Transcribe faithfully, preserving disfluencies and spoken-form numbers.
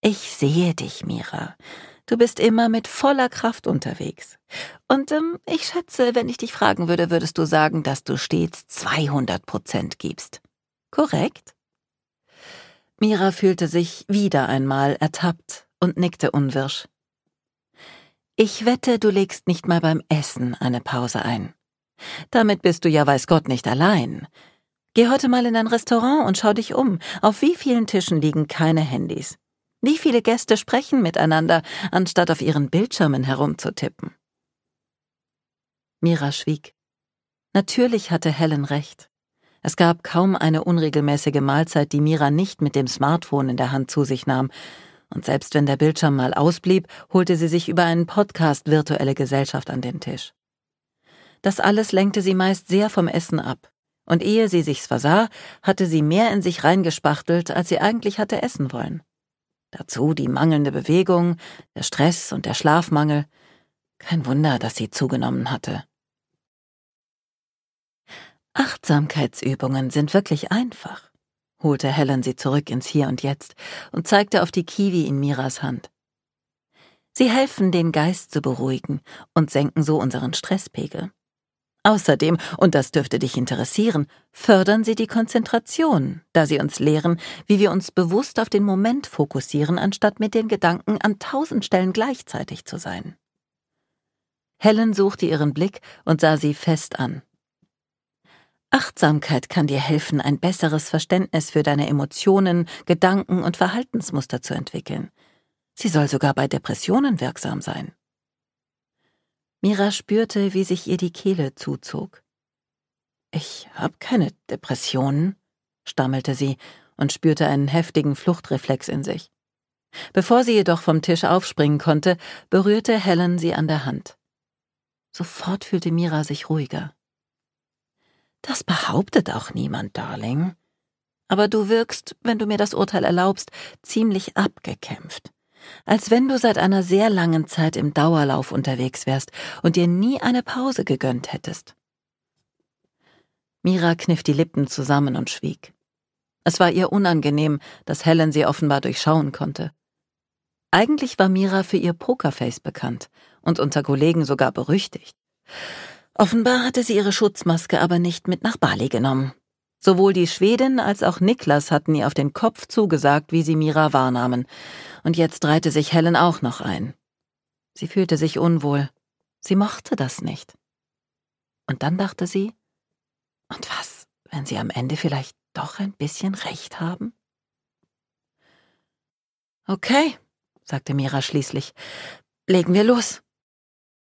Ich sehe dich, Mira. Du bist immer mit voller Kraft unterwegs. Und ähm, ich schätze, wenn ich dich fragen würde, würdest du sagen, dass du stets zweihundert Prozent gibst. Korrekt? Mira fühlte sich wieder einmal ertappt und nickte unwirsch. Ich wette, du legst nicht mal beim Essen eine Pause ein. Damit bist du ja weiß Gott nicht allein. Geh heute mal in ein Restaurant und schau dich um. Auf wie vielen Tischen liegen keine Handys? Wie viele Gäste sprechen miteinander, anstatt auf ihren Bildschirmen herumzutippen? Mira schwieg. Natürlich hatte Helen recht. Es gab kaum eine unregelmäßige Mahlzeit, die Mira nicht mit dem Smartphone in der Hand zu sich nahm. Und selbst wenn der Bildschirm mal ausblieb, holte sie sich über einen Podcast virtuelle Gesellschaft an den Tisch. Das alles lenkte sie meist sehr vom Essen ab. Und ehe sie sich's versah, hatte sie mehr in sich reingespachtelt, als sie eigentlich hatte essen wollen. Dazu die mangelnde Bewegung, der Stress und der Schlafmangel. Kein Wunder, dass sie zugenommen hatte. Achtsamkeitsübungen sind wirklich einfach, holte Helen sie zurück ins Hier und Jetzt und zeigte auf die Kiwi in Miras Hand. Sie helfen, den Geist zu beruhigen und senken so unseren Stresspegel. Außerdem, und das dürfte dich interessieren, fördern sie die Konzentration, da sie uns lehren, wie wir uns bewusst auf den Moment fokussieren, anstatt mit den Gedanken an tausend Stellen gleichzeitig zu sein. Helen suchte ihren Blick und sah sie fest an. Achtsamkeit kann dir helfen, ein besseres Verständnis für deine Emotionen, Gedanken und Verhaltensmuster zu entwickeln. Sie soll sogar bei Depressionen wirksam sein. Mira spürte, wie sich ihr die Kehle zuzog. »Ich habe keine Depressionen«, stammelte sie und spürte einen heftigen Fluchtreflex in sich. Bevor sie jedoch vom Tisch aufspringen konnte, berührte Helen sie an der Hand. Sofort fühlte Mira sich ruhiger. »Das behauptet auch niemand, Darling. Aber du wirkst, wenn du mir das Urteil erlaubst, ziemlich abgekämpft. Als wenn du seit einer sehr langen Zeit im Dauerlauf unterwegs wärst und dir nie eine Pause gegönnt hättest.« Mira kniff die Lippen zusammen und schwieg. Es war ihr unangenehm, dass Helen sie offenbar durchschauen konnte. Eigentlich war Mira für ihr Pokerface bekannt und unter Kollegen sogar berüchtigt. Offenbar hatte sie ihre Schutzmaske aber nicht mit nach Bali genommen. Sowohl die Schwedin als auch Niklas hatten ihr auf den Kopf zugesagt, wie sie Mira wahrnahmen. Und jetzt reihte sich Helen auch noch ein. Sie fühlte sich unwohl. Sie mochte das nicht. Und dann dachte sie, und was, wenn sie am Ende vielleicht doch ein bisschen recht haben? »Okay«, sagte Mira schließlich, »legen wir los.«